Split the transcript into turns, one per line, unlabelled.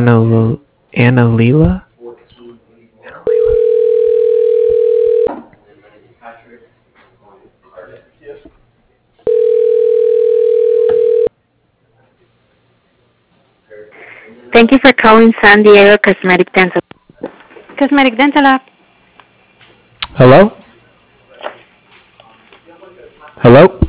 Annalila?
Thank you for calling San Diego Cosmetic Dental Lab.
Hello? Hello?